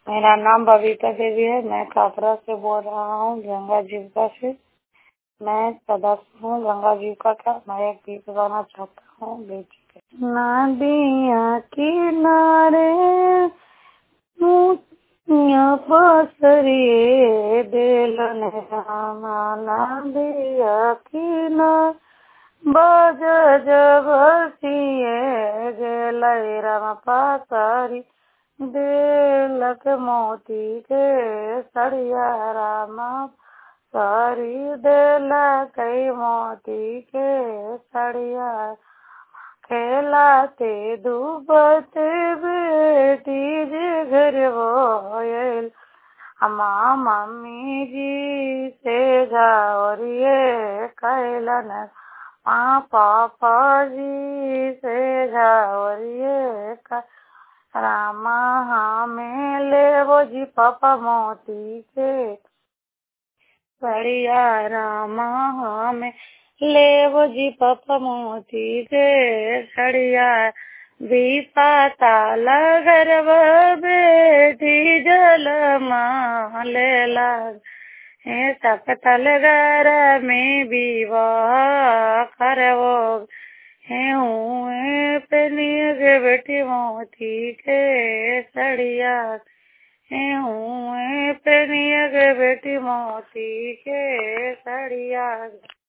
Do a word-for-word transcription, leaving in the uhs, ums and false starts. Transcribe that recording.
मेरा नाम बबीता देवी है। मैं कापरा से बोल रहा हूँ, गंगा जीविका से। मैं सदस्य हूँ गंगा जीविका का। मैं एक गीत गाना चाहता हूँ बेटी के। नदिया किनारे मोतिया पसरिए बेलन रामा, नदिया किनारे बज जब सिए गेलै राम पसरी बेलक मोती के सड़िया रामा, सारी देलक मोती के सड़िया। खेलाते डूबते बेटी जे घर बोयल, हमा मम्मी जी से झावरिए कैलन, माँ पापा जी से झावरिए कै रामा, हमें लेवो जी पापा मोती के सड़िया रामा, हमें लेवो जी पापा मोती के सड़िया। भी पाताल गर्भ बेटी जल ले लग, हे सकतल घर में विवाह करवो, हे हुए पनिय के बेटी मोती के सड़िया, हे हुए पनिय के बेटी मोती के सड़िया।